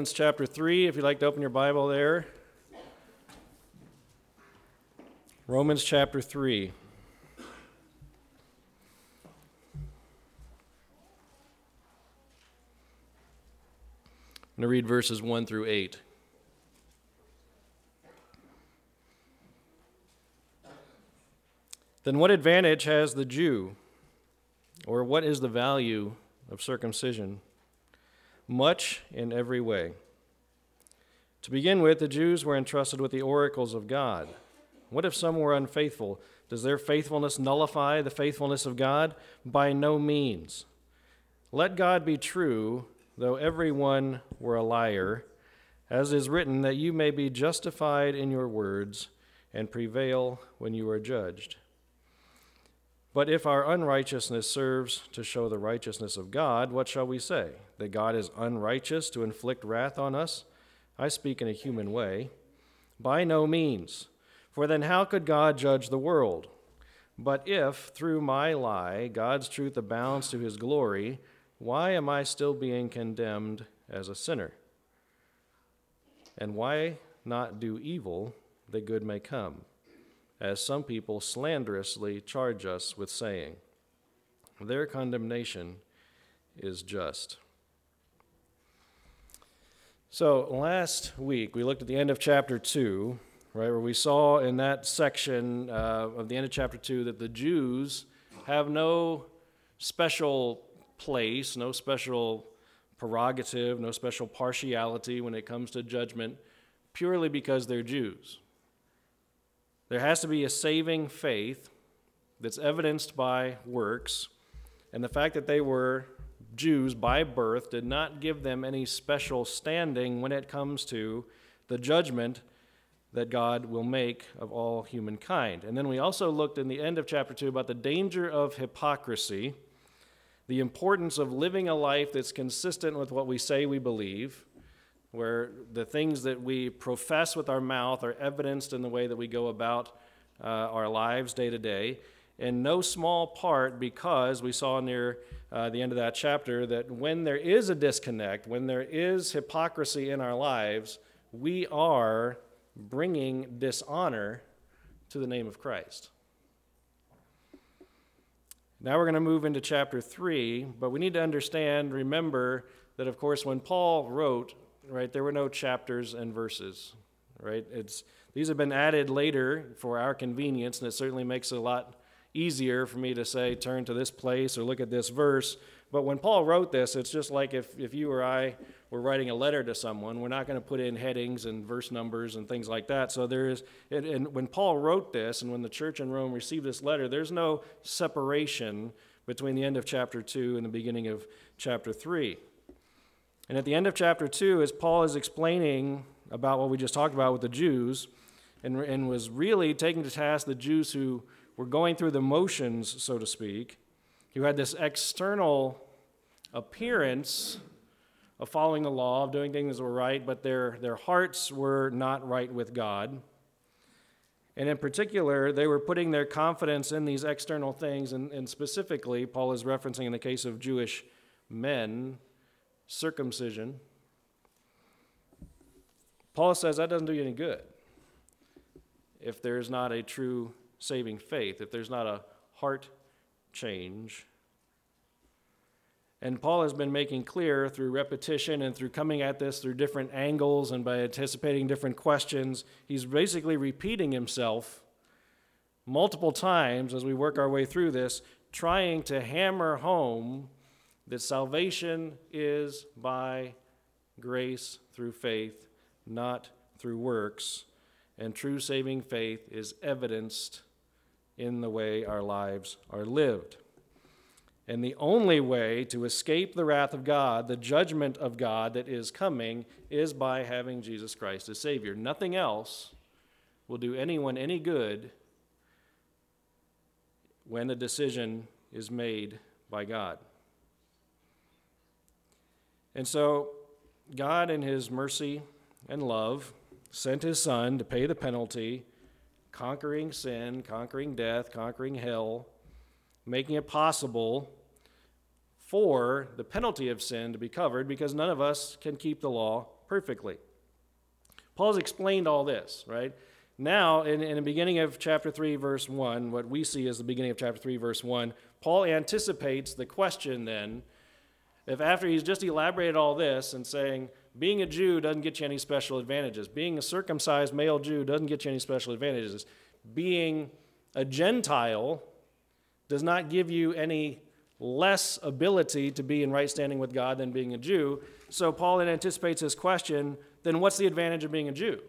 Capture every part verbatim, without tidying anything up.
Romans chapter three, if you'd like to open your Bible there. Romans chapter three. I'm going to read verses one through eight. Then what advantage has the Jew, or what is the value of circumcision? Much in every way. To begin with, the Jews were entrusted with the oracles of God. What if some were unfaithful? Does their faithfulness nullify the faithfulness of God? By no means. Let God be true, though everyone were a liar, as is written, that you may be justified in your words and prevail when you are judged. But if our unrighteousness serves to show the righteousness of God, what shall we say? That God is unrighteous to inflict wrath on us? I speak in a human way. By no means. For then how could God judge the world? But if, through my lie, God's truth abounds to his glory, why am I still being condemned as a sinner? And why not do evil that good may come? As some people slanderously charge us with saying, their condemnation is just. So last week we looked at the end of chapter two, right, where we saw in that section uh, of the end of chapter two that the Jews have no special place, no special prerogative, no special partiality when it comes to judgment, purely because they're Jews. There has to be a saving faith that's evidenced by works, and the fact that they were Jews by birth did not give them any special standing when it comes to the judgment that God will make of all humankind. And then we also looked in the end of chapter two about the danger of hypocrisy, the importance of living a life that's consistent with what we say we believe, where the things that we profess with our mouth are evidenced in the way that we go about uh, our lives day to day, in no small part because we saw near uh, the end of that chapter that when there is a disconnect, when there is hypocrisy in our lives, we are bringing dishonor to the name of Christ. Now we're going to move into chapter three, but we need to understand, remember, that of course when Paul wrote, right, there were no chapters and verses, right? It's these have been added later for our convenience, and it certainly makes it a lot easier for me to say, turn to this place or look at this verse. But when Paul wrote this, it's just like if, if you or I were writing a letter to someone, we're not going to put in headings and verse numbers and things like that. So there is, and, and when Paul wrote this, and when the church in Rome received this letter, there's no separation between the end of chapter two and the beginning of chapter three. And at the end of chapter two, as Paul is explaining about what we just talked about with the Jews, and, and was really taking to task the Jews who were going through the motions, so to speak, who had this external appearance of following the law, of doing things that were right, but their, their hearts were not right with God. And in particular, they were putting their confidence in these external things, and, and specifically, Paul is referencing in the case of Jewish men, circumcision. Paul says that doesn't do you any good if there's not a true saving faith, if there's not a heart change. And Paul has been making clear through repetition and through coming at this through different angles and by anticipating different questions, he's basically repeating himself multiple times as we work our way through this, trying to hammer home that salvation is by grace through faith, not through works, and true saving faith is evidenced in the way our lives are lived. And the only way to escape the wrath of God, the judgment of God that is coming, is by having Jesus Christ as Savior. Nothing else will do anyone any good when a decision is made by God. And so God, in his mercy and love, sent his Son to pay the penalty, conquering sin, conquering death, conquering hell, making it possible for the penalty of sin to be covered, because none of us can keep the law perfectly. Paul's explained all this, right? Now, in, in the beginning of chapter three, verse one, what we see as the beginning of chapter three, verse one, Paul anticipates the question then, if after he's just elaborated all this and saying, being a Jew doesn't get you any special advantages, being a circumcised male Jew doesn't get you any special advantages, being a Gentile does not give you any less ability to be in right standing with God than being a Jew. So Paul then anticipates this question, then what's the advantage of being a Jew?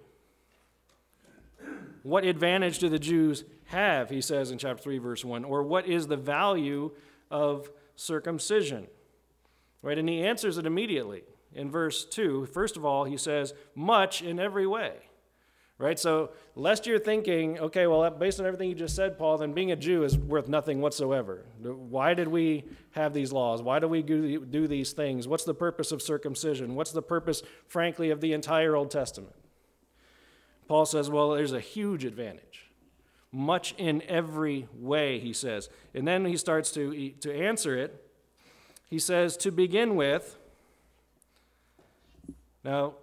What advantage do the Jews have, he says in chapter three, verse one, or what is the value of circumcision? Right, and he answers it immediately in verse two. First of all, he says, much in every way. Right, so lest you're thinking, okay, well, based on everything you just said, Paul, then being a Jew is worth nothing whatsoever. Why did we have these laws? Why do we do these things? What's the purpose of circumcision? What's the purpose, frankly, of the entire Old Testament? Paul says, well, there's a huge advantage. Much in every way, he says. And then he starts to, to answer it. He says, to begin with, now,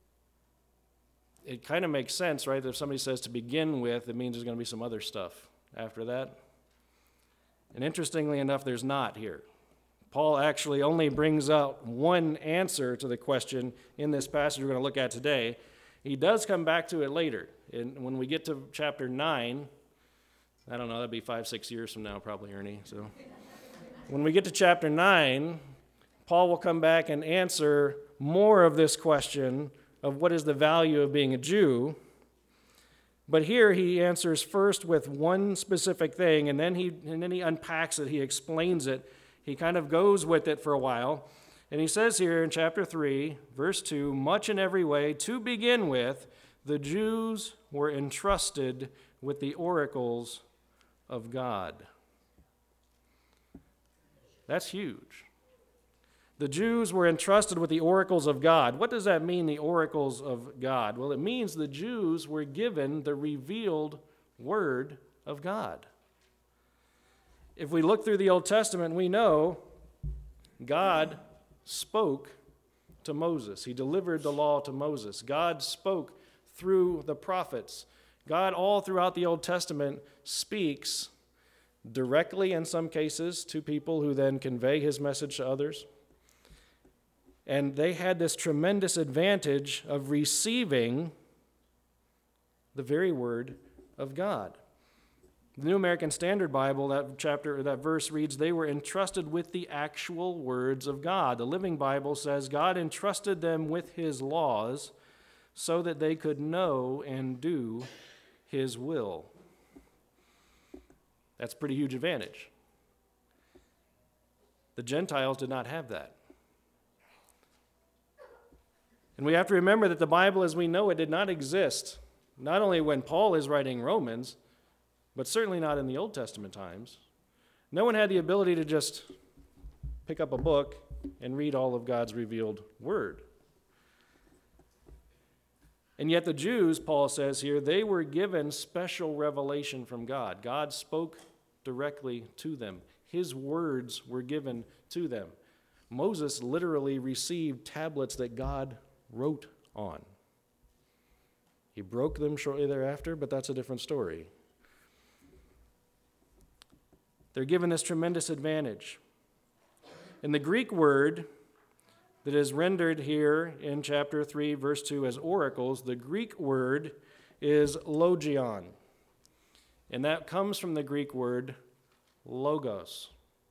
it kind of makes sense, right? If somebody says to begin with, it means there's going to be some other stuff after that. And interestingly enough, there's not here. Paul actually only brings out one answer to the question in this passage we're going to look at today. He does come back to it later. And when we get to chapter nine, I don't know, that'd be five, six years from now probably, Ernie. So when we get to chapter nine, Paul will come back and answer more of this question of what is the value of being a Jew. But here he answers first with one specific thing, and then he and then he unpacks it, he explains it. He kind of goes with it for a while. And he says here in chapter three, verse two, much in every way, to begin with, the Jews were entrusted with the oracles of God. That's huge. The Jews were entrusted with the oracles of God. What does that mean, the oracles of God? Well, it means the Jews were given the revealed word of God. If we look through the Old Testament, we know God spoke to Moses. He delivered the law to Moses. God spoke through the prophets. God, all throughout the Old Testament, speaks directly in some cases to people who then convey his message to others. And they had this tremendous advantage of receiving the very word of God. The New American Standard Bible, that chapter, or that verse reads, they were entrusted with the actual words of God. The Living Bible says God entrusted them with his laws so that they could know and do his will. That's a pretty huge advantage. The Gentiles did not have that. And we have to remember that the Bible as we know it did not exist, not only when Paul is writing Romans, but certainly not in the Old Testament times. No one had the ability to just pick up a book and read all of God's revealed word. And yet the Jews, Paul says here, they were given special revelation from God. God spoke directly to them. His words were given to them. Moses literally received tablets that God wrote on. He broke them shortly thereafter, but that's a different story. They're given this tremendous advantage. And the Greek word that is rendered here in chapter three, verse two as oracles, the Greek word is logion. And that comes from the Greek word logos.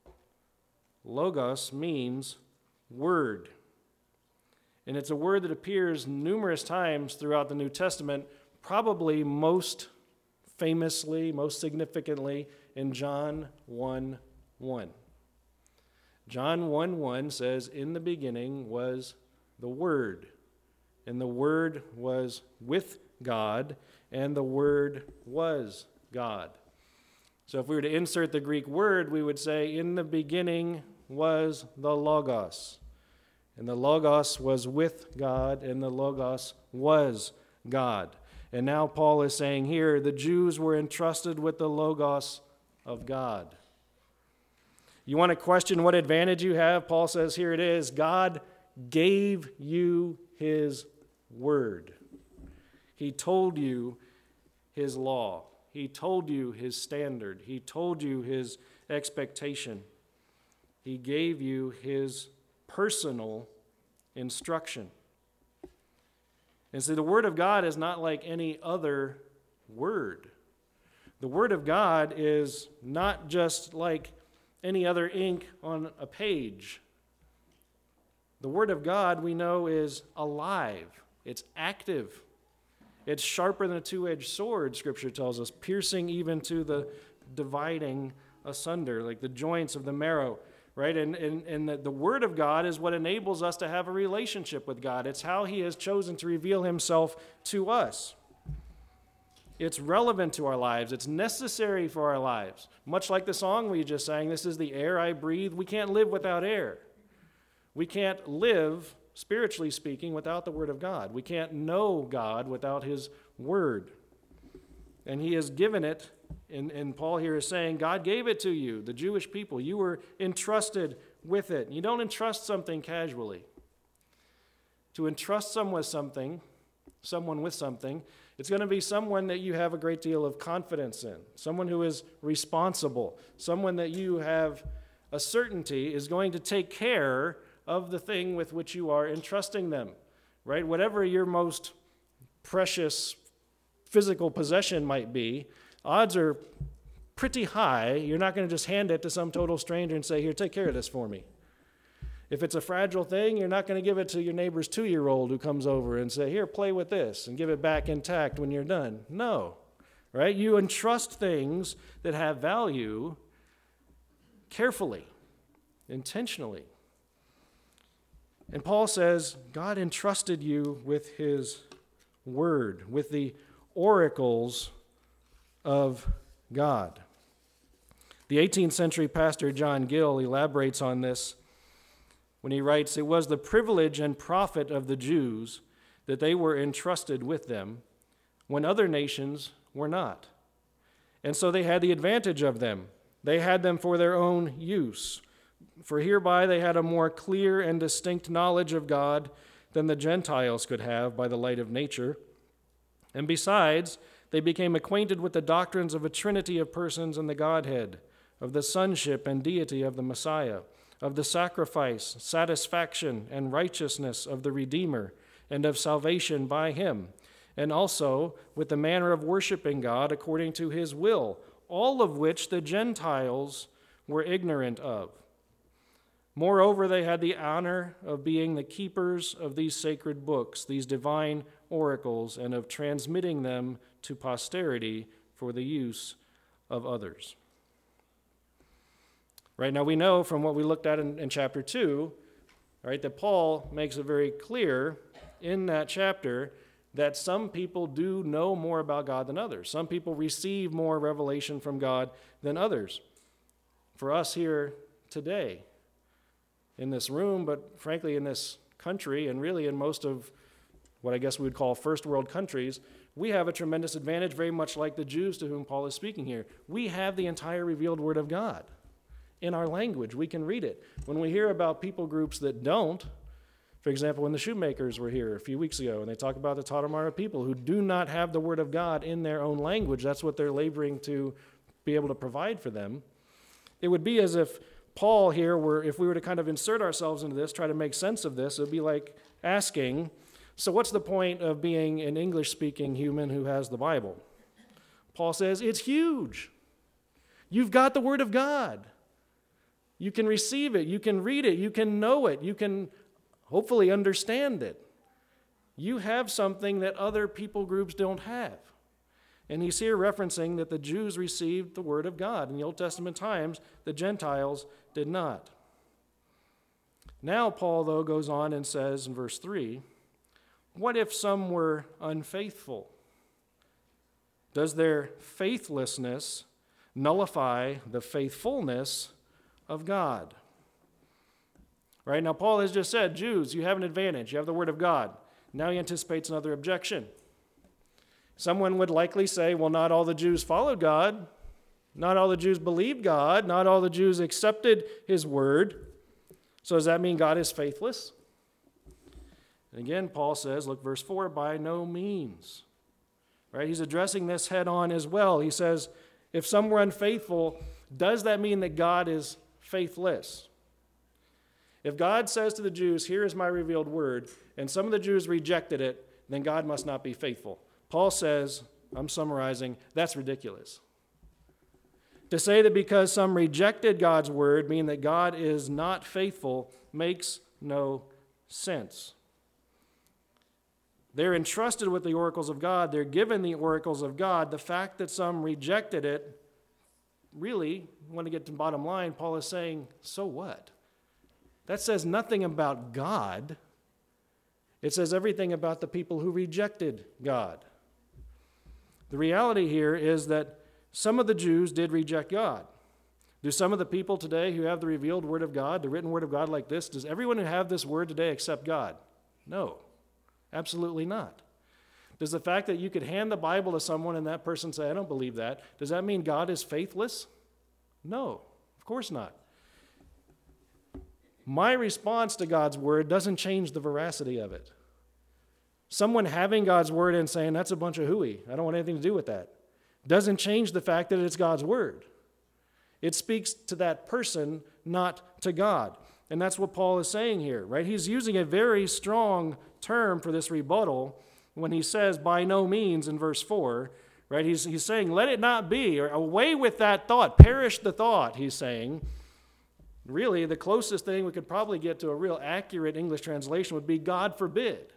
Logos means word. And it's a word that appears numerous times throughout the New Testament, probably most famously, most significantly in John one one. John one one says, in the beginning was the Word, and the Word was with God, and the Word was God. So if we were to insert the Greek word, we would say, in the beginning was the Logos. And the Logos was with God, and the Logos was God. And now Paul is saying here, the Jews were entrusted with the Logos of God. You want to question what advantage you have? Paul says here it is, God gave you his word. He told you his law. He told you his standard. He told you his expectation. He gave you his personal instruction. And see, the Word of God is not like any other word. The Word of God is not just like any other ink on a page. The Word of God, we know, is alive. It's active. It's sharper than a two-edged sword, Scripture tells us, piercing even to the dividing asunder, like the joints of the marrow, right? And, and, and the, the Word of God is what enables us to have a relationship with God. It's how He has chosen to reveal Himself to us. It's relevant to our lives. It's necessary for our lives. Much like the song we just sang, this is the air I breathe. We can't live without air. We can't live, spiritually speaking, without the Word of God. We can't know God without His Word. And He has given it, and, and Paul here is saying, God gave it to you, the Jewish people. You were entrusted with it. You don't entrust something casually. To entrust someone with something, someone with something, it's going to be someone that you have a great deal of confidence in, someone who is responsible, someone that you have a certainty is going to take care of the thing with which you are entrusting them, right? Whatever your most precious physical possession might be, odds are pretty high you're not going to just hand it to some total stranger and say, here, take care of this for me. If it's a fragile thing, you're not going to give it to your neighbor's two-year-old who comes over and say, here, play with this, and give it back intact when you're done. No, right? You entrust things that have value carefully, intentionally. And Paul says, God entrusted you with His Word, with the oracles of God. The eighteenth century pastor John Gill elaborates on this when he writes, it was the privilege and profit of the Jews that they were entrusted with them when other nations were not. And so they had the advantage of them. They had them for their own use. For hereby they had a more clear and distinct knowledge of God than the Gentiles could have by the light of nature. And besides, they became acquainted with the doctrines of a trinity of persons in the Godhead, of the sonship and deity of the Messiah, of the sacrifice, satisfaction, and righteousness of the Redeemer, and of salvation by Him, and also with the manner of worshiping God according to His will, all of which the Gentiles were ignorant of. Moreover, they had the honor of being the keepers of these sacred books, these divine oracles, and of transmitting them to posterity for the use of others. Right now, we know from what we looked at in, in chapter two, right, that Paul makes it very clear in that chapter that some people do know more about God than others. Some people receive more revelation from God than others. For us here today, in this room, but frankly in this country, and really in most of what I guess we would call first world countries, we have a tremendous advantage, very much like the Jews to whom Paul is speaking here. We have the entire revealed Word of God in our language. We can read it. When we hear about people groups that don't, for example, when the shoemakers were here a few weeks ago, and they talk about the Tarahumara people who do not have the Word of God in their own language, that's what they're laboring to be able to provide for them. It would be as if Paul here were, if we were to kind of insert ourselves into this, try to make sense of this, it would be like asking, so what's the point of being an English-speaking human who has the Bible? Paul says, it's huge. You've got the Word of God. You can receive it. You can read it. You can know it. You can hopefully understand it. You have something that other people groups don't have. And he's here referencing that the Jews received the Word of God. In the Old Testament times, the Gentiles did not. Now Paul, though, goes on and says in verse three, what if some were unfaithful? Does their faithlessness nullify the faithfulness of God? Right? Now, Paul has just said, Jews, you have an advantage. You have the Word of God. Now he anticipates another objection. Someone would likely say, well, not all the Jews followed God. Not all the Jews believed God. Not all the Jews accepted His Word. So does that mean God is faithless? And again, Paul says, look, verse four, by no means. Right? He's addressing this head on as well. He says, if some were unfaithful, does that mean that God is faithless? If God says to the Jews, here is my revealed word, and some of the Jews rejected it, then God must not be faithful. Paul says, I'm summarizing, that's ridiculous. To say that because some rejected God's word mean that God is not faithful makes no sense. They're entrusted with the oracles of God. They're given the oracles of God. The fact that some rejected it, really, when to get to the bottom line, Paul is saying, so what? That says nothing about God. It says everything about the people who rejected God. The reality here is that some of the Jews did reject God. Do some of the people today who have the revealed word of God, the written word of God like this, does everyone who have this word today accept God? No, absolutely not. Does the fact that you could hand the Bible to someone and that person say, I don't believe that, does that mean God is faithless? No, of course not. My response to God's word doesn't change the veracity of it. Someone having God's word and saying, that's a bunch of hooey, I don't want anything to do with that, doesn't change the fact that it's God's word. It speaks to that person, not to God. And that's what Paul is saying here, right? He's using a very strong term for this rebuttal when he says, by no means, in verse four, right? He's, he's saying, let it not be, or away with that thought, perish the thought, he's saying. Really, the closest thing we could probably get to a real accurate English translation would be, God forbid.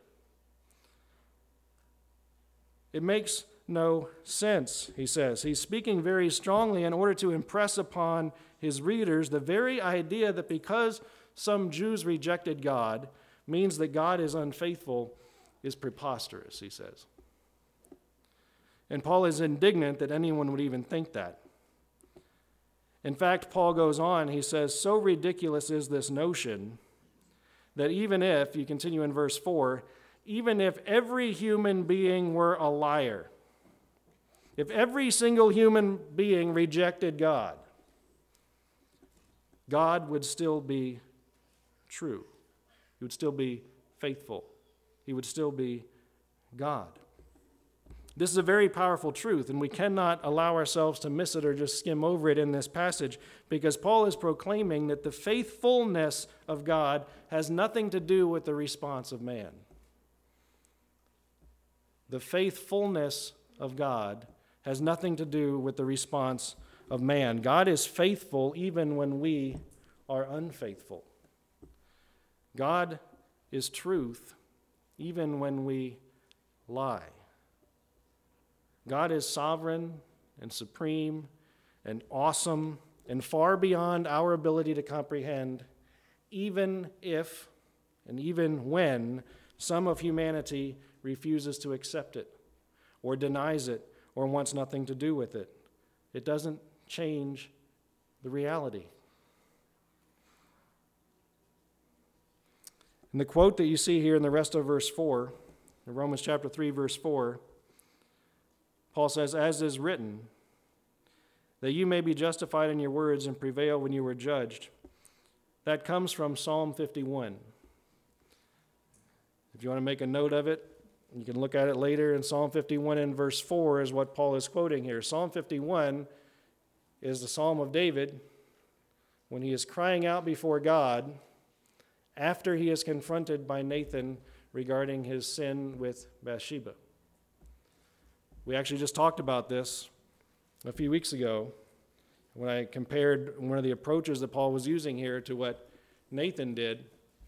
It makes no sense, he says. He's speaking very strongly in order to impress upon his readers the very idea that because some Jews rejected God means that God is unfaithful is preposterous, he says. And Paul is indignant that anyone would even think that. In fact, Paul goes on, he says, so ridiculous is this notion that even if, you continue in verse four, even if every human being were a liar, if every single human being rejected God, God would still be true. He would still be faithful. He would still be God. This is a very powerful truth, and we cannot allow ourselves to miss it or just skim over it in this passage, because Paul is proclaiming that the faithfulness of God has nothing to do with the response of man. The faithfulness of God has nothing to do with the response of man. God is faithful even when we are unfaithful. God is truth even when we lie. God is sovereign and supreme and awesome and far beyond our ability to comprehend, even if and even when some of humanity refuses to accept it or denies it or wants nothing to do with it. It doesn't change the reality. And the quote that you see here in the rest of verse four, in Romans chapter three, verse four, Paul says, as is written, that you may be justified in your words and prevail when you are judged. That comes from Psalm fifty-one. If you want to make a note of it, you can look at it later. In Psalm fifty-one in verse four is what Paul is quoting here. Psalm fifty-one is the Psalm of David when he is crying out before God after he is confronted by Nathan regarding his sin with Bathsheba. We actually just talked about this a few weeks ago when I compared one of the approaches that Paul was using here to what Nathan did.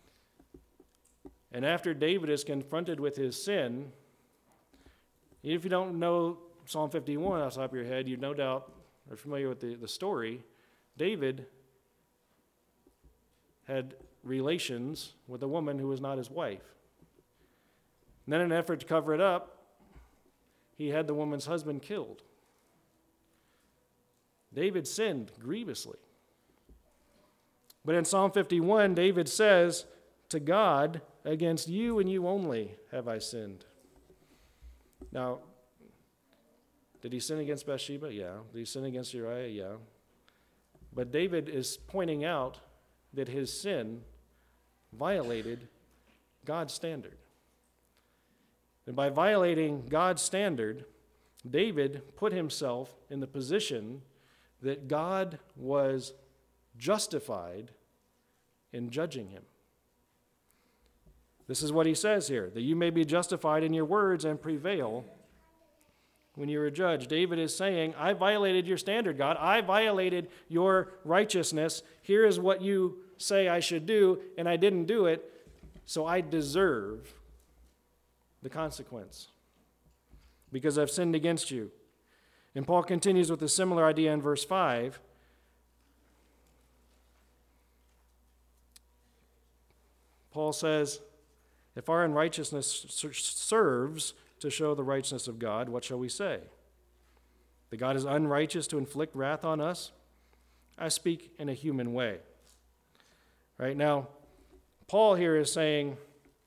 And after David is confronted with his sin, if you don't know Psalm fifty-one off the top of your head, you no doubt are familiar with the, the story. David had relations with a woman who was not his wife. And then in an effort to cover it up, he had the woman's husband killed. David sinned grievously. But in Psalm fifty-one, David says to God, against you and you only have I sinned. Now, did he sin against Bathsheba? Yeah. Did he sin against Uriah? Yeah. But David is pointing out that his sin violated God's standard. And by violating God's standard, David put himself in the position that God was justified in judging him. This is what he says here, that you may be justified in your words and prevail when you are judged. David is saying, I violated your standard, God. I violated your righteousness. Here is what you say I should do, and I didn't do it, so I deserve the consequence because I've sinned against you. And Paul continues with a similar idea in verse five. Paul says, if our unrighteousness serves to show the righteousness of God, what shall we say? That God is unrighteous to inflict wrath on us? I speak in a human way. Right now, Paul here is saying,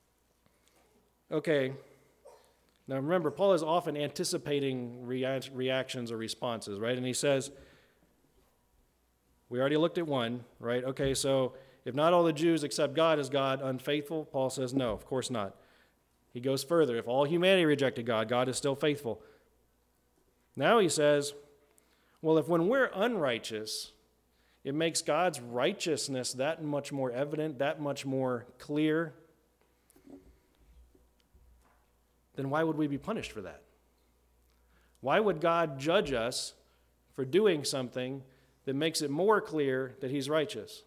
okay, now remember, Paul is often anticipating rea- reactions or responses, right? And he says, we already looked at one, right? Okay, so if not all the Jews accept God as God unfaithful, Paul says, no, of course not. He goes further. If all humanity rejected God, God is still faithful. Now he says, well, if when we're unrighteous, it makes God's righteousness that much more evident, that much more clear, then why would we be punished for that? Why would God judge us for doing something that makes it more clear that he's righteous?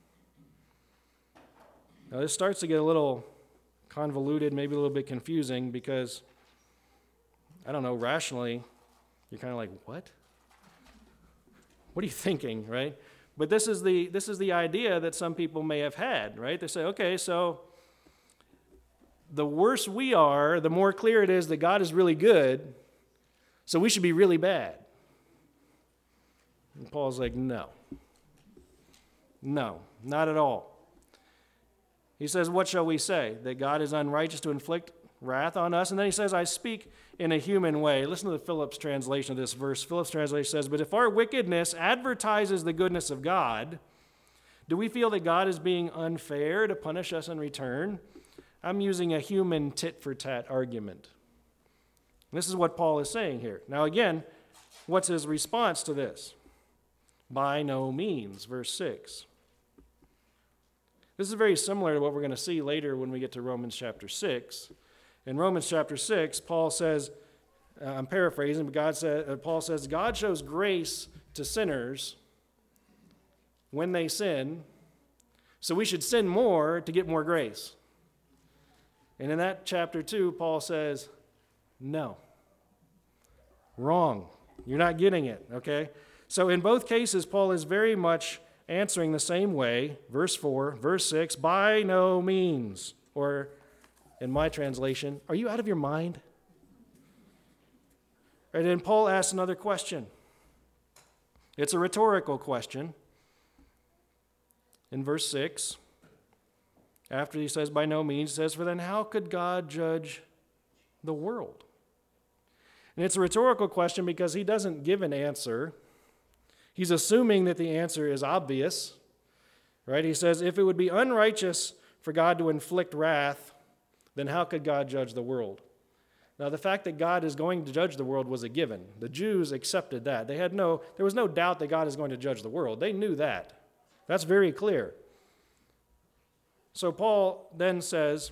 Now this starts to get a little convoluted, maybe a little bit confusing because, I don't know, rationally, you're kind of like, what? What are you thinking, right? But this is the this is the idea that some people may have had, right? They say, okay, so the worse we are, the more clear it is that God is really good, so we should be really bad. And Paul's like, no. No, not at all. He says, what shall we say? That God is unrighteous to inflict wrath on us? And then he says, I speak in a human way. Listen to the Phillips translation of this verse. Phillips translation says, but if our wickedness advertises the goodness of God, do we feel that God is being unfair to punish us in return? I'm using a human tit-for-tat argument. This is what Paul is saying here. Now again, what's his response to this? By no means, verse six. This is very similar to what we're going to see later when we get to Romans chapter six. In Romans chapter six, Paul says, uh, I'm paraphrasing, but God said, uh, Paul says, God shows grace to sinners when they sin, so we should sin more to get more grace. And in that chapter two, Paul says, no. Wrong. You're not getting it, okay? So in both cases, Paul is very much answering the same way. Verse four, verse six, by no means. Or in my translation, are you out of your mind? And then Paul asks another question. It's a rhetorical question. In verse six, after he says by no means, he says, for then how could God judge the world? And it's a rhetorical question because he doesn't give an answer. He's assuming that the answer is obvious, right? He says, if it would be unrighteous for God to inflict wrath, then how could God judge the world? Now, the fact that God is going to judge the world was a given. The Jews accepted that. They had no, there was no doubt that God is going to judge the world. They knew that. That's very clear. So Paul then says,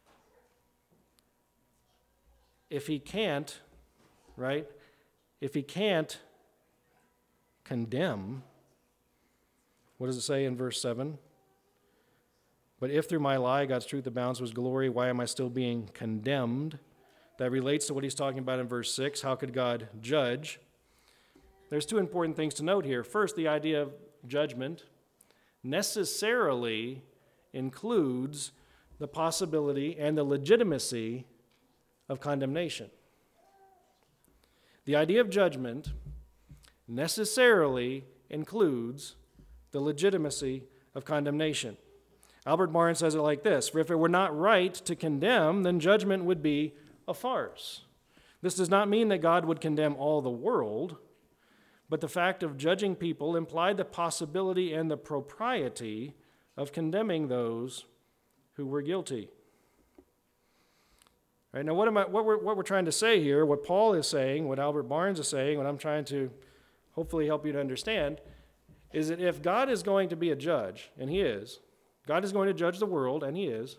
if he can't, right, if he can't condemn, what does it say in verse seven? But if through my lie God's truth abounds to his glory, why am I still being condemned? That relates to what he's talking about in verse six. How could God judge? There's two important things to note here. First, the idea of judgment necessarily includes the possibility and the legitimacy of condemnation. The idea of judgment necessarily includes the legitimacy of condemnation. Albert Barnes says it like this: for if it were not right to condemn, then judgment would be a farce. This does not mean that God would condemn all the world, but the fact of judging people implied the possibility and the propriety of condemning those who were guilty. Right? Now, what, am I, what, we're, what we're trying to say here, what Paul is saying, what Albert Barnes is saying, what I'm trying to hopefully help you to understand, is that if God is going to be a judge, and he is, God is going to judge the world, and he is,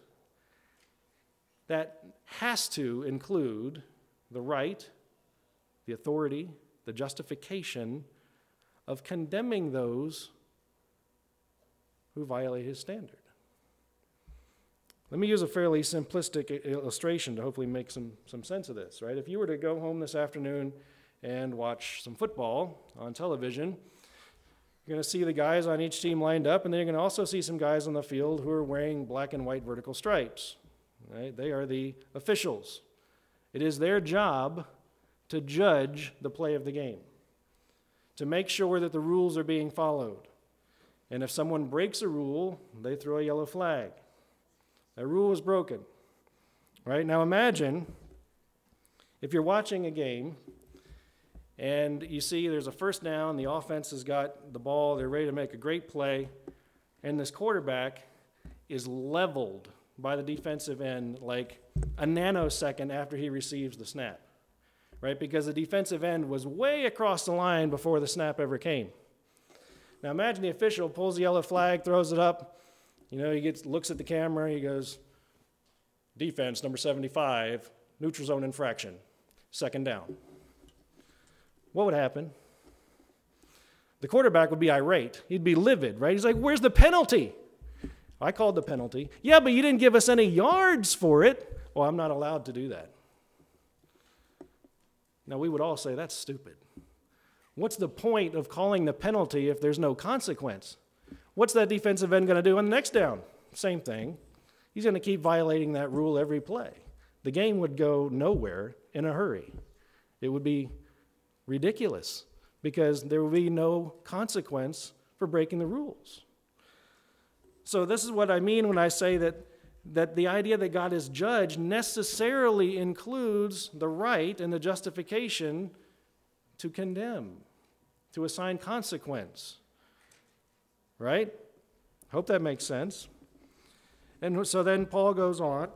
that has to include the right, the authority, the justification of condemning those who violate his standard. Let me use a fairly simplistic illustration to hopefully make some, some sense of this, right? If you were to go home this afternoon and watch some football on television, you're going to see the guys on each team lined up, and then you're going to also see some guys on the field who are wearing black and white vertical stripes, right? They are the officials. It is their job to judge the play of the game, to make sure that the rules are being followed. And if someone breaks a rule, they throw a yellow flag. That rule is broken. Right? Now imagine if you're watching a game and you see there's a first down, the offense has got the ball, they're ready to make a great play, and this quarterback is leveled by the defensive end like a nanosecond after he receives the snap. Right? Because the defensive end was way across the line before the snap ever came. Now imagine the official pulls the yellow flag, throws it up. You know, he gets looks at the camera, he goes, defense, number seventy-five, neutral zone infraction, second down. What would happen? The quarterback would be irate. He'd be livid, right? He's like, where's the penalty? I called the penalty. Yeah, but you didn't give us any yards for it. Well, I'm not allowed to do that. Now, we would all say, that's stupid. What's the point of calling the penalty if there's no consequence? What's that defensive end going to do on the next down? Same thing. He's going to keep violating that rule every play. The game would go nowhere in a hurry. It would be ridiculous because there would be no consequence for breaking the rules. So this is what I mean when I say that, that the idea that God is judge necessarily includes the right and the justification to condemn, to assign consequence. Right? Hope that makes sense. And so then Paul goes on.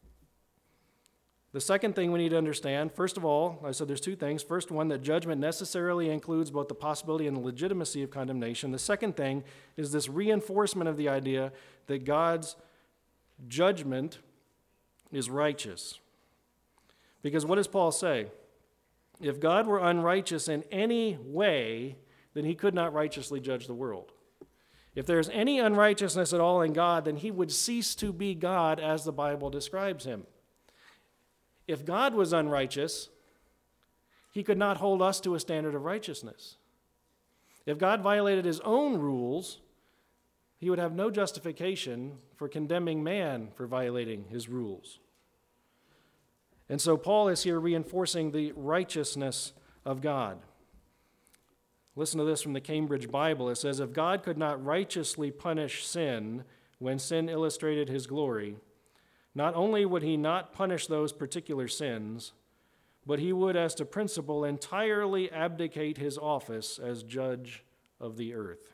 The second thing we need to understand, first of all, I said there's two things. First one, that judgment necessarily includes both the possibility and the legitimacy of condemnation. The second thing is this reinforcement of the idea that God's judgment is righteous. Because what does Paul say? If God were unrighteous in any way, then he could not righteously judge the world. If there's any unrighteousness at all in God, then he would cease to be God as the Bible describes him. If God was unrighteous, he could not hold us to a standard of righteousness. If God violated his own rules, he would have no justification for condemning man for violating his rules. And so Paul is here reinforcing the righteousness of God. Listen to this from the Cambridge Bible. It says, if God could not righteously punish sin when sin illustrated his glory, not only would he not punish those particular sins, but he would, as to principle, entirely abdicate his office as judge of the earth.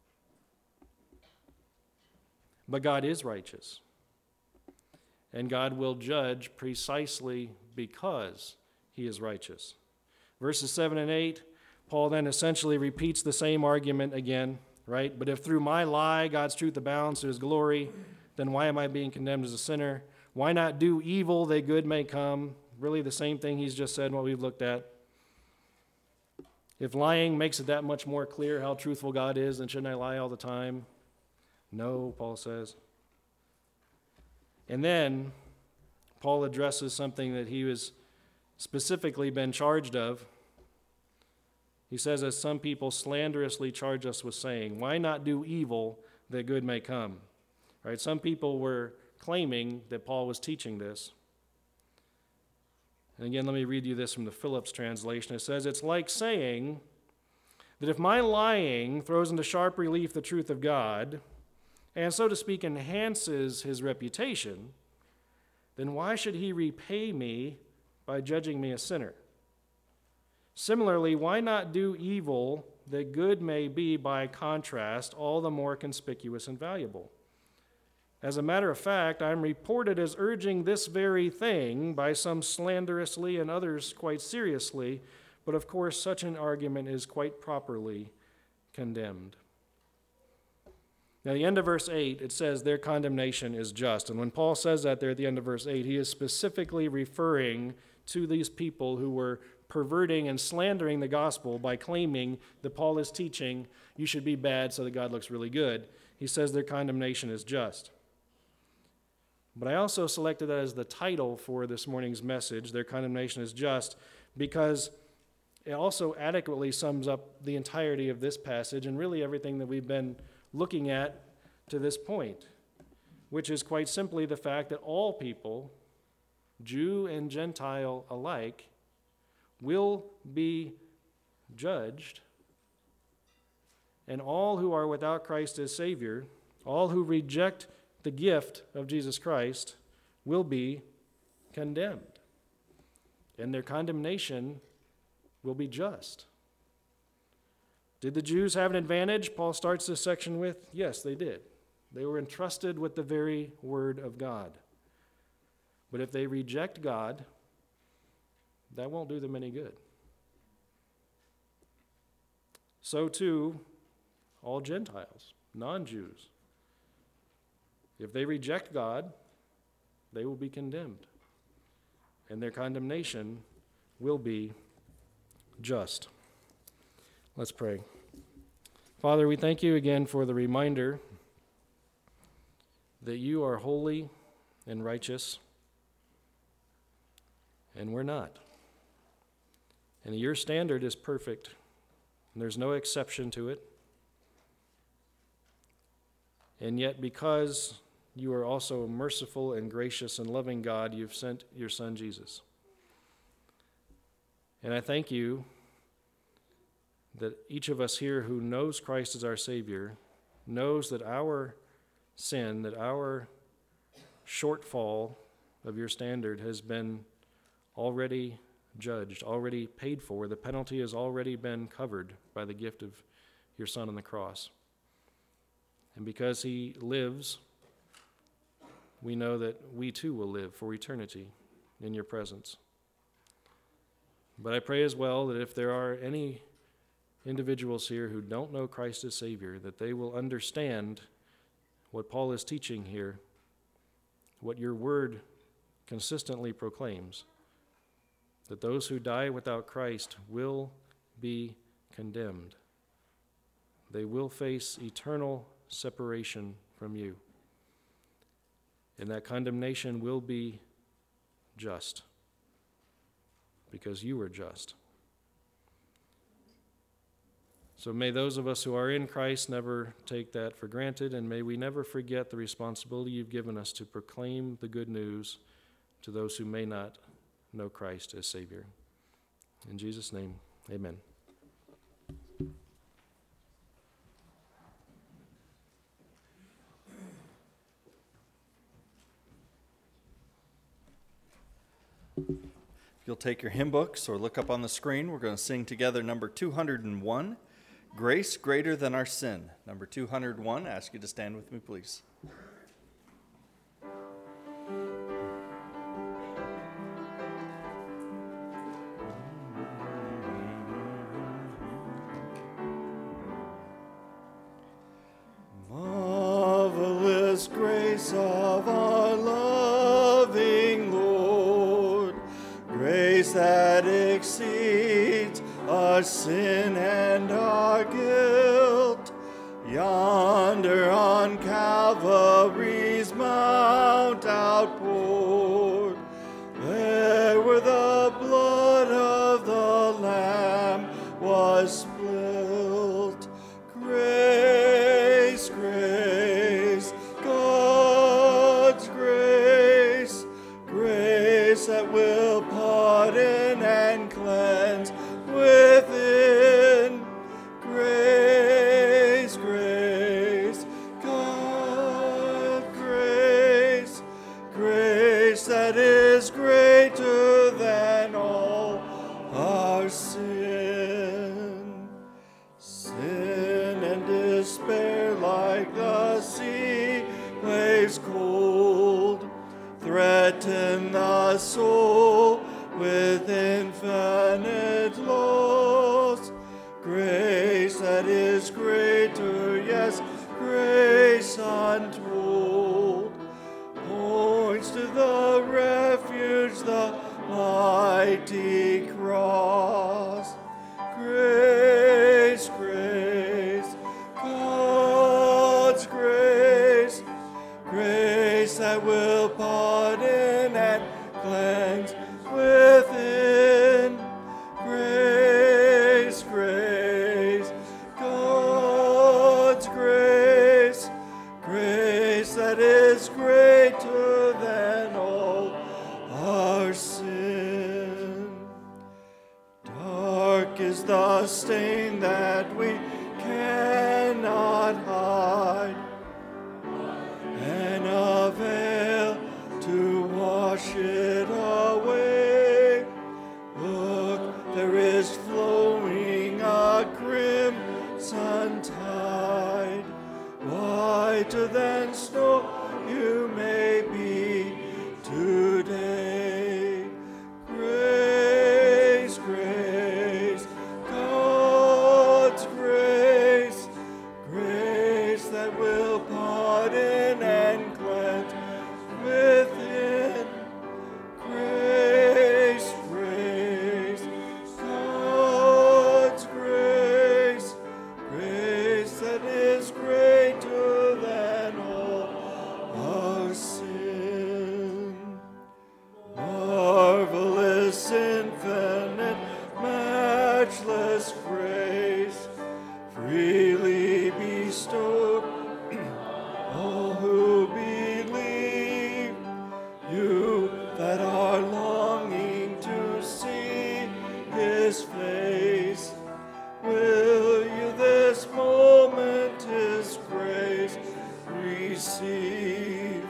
But God is righteous, and God will judge precisely because he is righteous. Verses seven and eight, Paul then essentially repeats the same argument again, right? But if through my lie God's truth abounds to his glory, then why am I being condemned as a sinner? Why not do evil that good may come? Really the same thing he's just said and what we've looked at. If lying makes it that much more clear how truthful God is, then shouldn't I lie all the time? No, Paul says. And then Paul addresses something that he was specifically been charged of. He says, as some people slanderously charge us with saying, why not do evil that good may come? Right? Some people were claiming that Paul was teaching this. And again, let me read you this from the Phillips translation. It says, it's like saying that if my lying throws into sharp relief the truth of God, and so to speak enhances his reputation, then why should he repay me by judging me a sinner? Similarly, why not do evil that good may be by contrast all the more conspicuous and valuable? As a matter of fact, I'm reported as urging this very thing by some slanderously and others quite seriously, but of course such an argument is quite properly condemned. Now, the end of verse eight, it says their condemnation is just. And when Paul says that there at the end of verse eight, he is specifically referring to these people who were perverting and slandering the gospel by claiming that Paul is teaching you should be bad so that God looks really good. He says their condemnation is just. But I also selected that as the title for this morning's message, their condemnation is just, because it also adequately sums up the entirety of this passage and really everything that we've been looking at to this point, which is quite simply the fact that all people, Jew and Gentile alike, will be judged, and all who are without Christ as Savior, all who reject the gift of Jesus Christ, will be condemned, and their condemnation will be just. Did the Jews have an advantage? Paul starts this section with, yes, they did. They were entrusted with the very word of God. But if they reject God, that won't do them any good. So too, all Gentiles, non-Jews. If they reject God, they will be condemned, and their condemnation will be just. Let's pray. Father, we thank you again for the reminder that you are holy and righteous, and we're not. And your standard is perfect, and there's no exception to it. And yet, because you are also a merciful and gracious and loving God, you've sent your Son, Jesus. And I thank you that each of us here who knows Christ as our Savior knows that our sin, that our shortfall of your standard has been already judged, already paid for. The penalty has already been covered by the gift of your Son on the cross. And because he lives, we know that we too will live for eternity in your presence. But I pray as well that if there are any individuals here who don't know Christ as Savior, that they will understand what Paul is teaching here, what your word consistently proclaims, that those who die without Christ will be condemned. They will face eternal separation from you. And that condemnation will be just, because you are just. So may those of us who are in Christ never take that for granted, and may we never forget the responsibility you've given us to proclaim the good news to those who may not know Christ as Savior. In Jesus' name, amen. If you'll take your hymn books or look up on the screen, we're going to sing together number two hundred one, Grace Greater Than Our Sin. Number two hundred one, I ask you to stand with me, please. Marvelous grace of our loving Lord, grace that exceeds our sin and our guilt, yonder on Calvary's mount outpoured, there where the blood of the Lamb was spilt. Grace, grace, God's grace, grace that will pardon and cleanse within. Grace, grace, God, grace, grace that is greater than all our sin. Sin and despair like the sea waves cold with infinite loss. Grace that is greater, yes, grace untold, points to the refuge, the mighty cross. Grace, grace, God's grace, grace that will pardon and cleanse within. Grace, grace, God's grace, grace that is greater than all our sin. Dark is the stain that we cannot hide, and a veil to wash it away. Look, there is flowing a crimson tide, whiter than snow you may be today. Grace, grace, God's grace, grace that will pardon and cleanse within. Grace, grace, God's grace, grace that is greater than all our sin. Marvelous, infinite, matchless grace, freely bestowed all who believe. You that are longing to see His face, will you this moment His grace receive?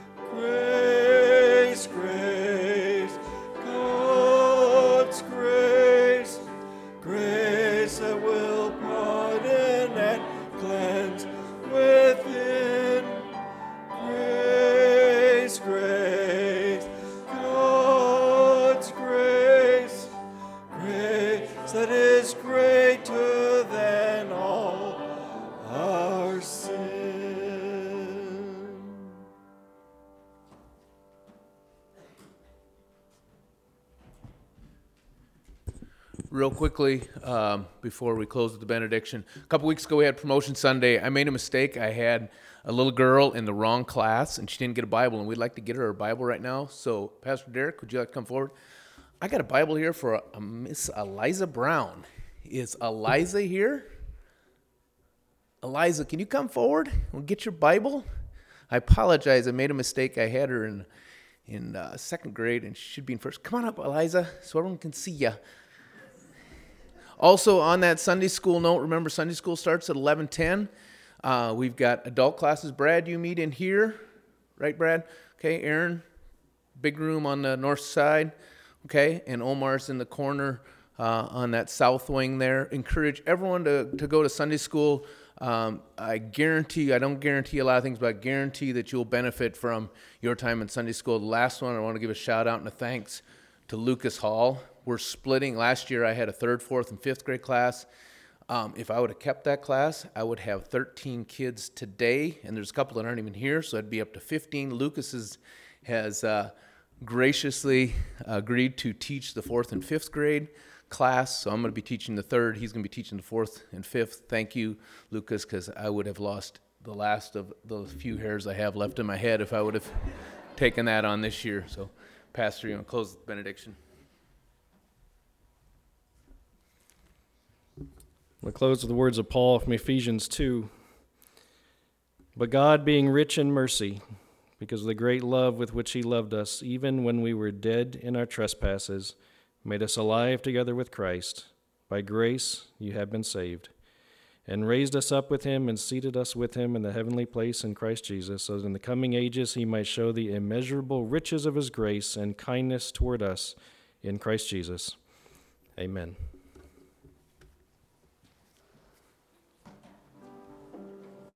Grace, grace, God's grace, grace that will pardon and cleanse within. Grace, grace, God's grace, grace that is greater than all our sin. Real quickly, um, before we close with the benediction, a couple weeks ago we had Promotion Sunday. I made a mistake. I had a little girl in the wrong class, and she didn't get a Bible, and we'd like to get her a Bible right now. So, Pastor Derek, would you like to come forward? I got a Bible here for a, a Miss Eliza Brown. Is Eliza here? Eliza, can you come forward and get your Bible? I apologize. I made a mistake. I had her in in uh, second grade, and she should be in first. Come on up, Eliza, so everyone can see you. Also, on that Sunday school note, remember Sunday school starts at eleven ten. Uh, we've got adult classes. Brad, you meet in here, right, Brad? Okay, Aaron, big room on the north side. Okay, and Omar's in the corner uh, on that south wing there. Encourage everyone to, to go to Sunday school. Um, I guarantee, I don't guarantee a lot of things, but I guarantee that you'll benefit from your time in Sunday school. The last one, I want to give a shout out and a thanks to Lucas Hall. We're splitting. Last year I had a third, fourth, and fifth grade class. Um, if I would have kept that class, I would have thirteen kids today, and there's a couple that aren't even here, so I'd be up to fifteen. Lucas is, has uh, graciously agreed to teach the fourth and fifth grade class, so I'm going to be teaching the third. He's going to be teaching the fourth and fifth. Thank you, Lucas, because I would have lost the last of the few hairs I have left in my head if I would have taken that on this year. So, Pastor, you want to close the benediction? We'll close with the words of Paul from Ephesians two. But God, being rich in mercy, because of the great love with which he loved us, even when we were dead in our trespasses, made us alive together with Christ. By grace you have been saved, and raised us up with him and seated us with him in the heavenly place in Christ Jesus, so that in the coming ages he might show the immeasurable riches of his grace and kindness toward us in Christ Jesus. Amen.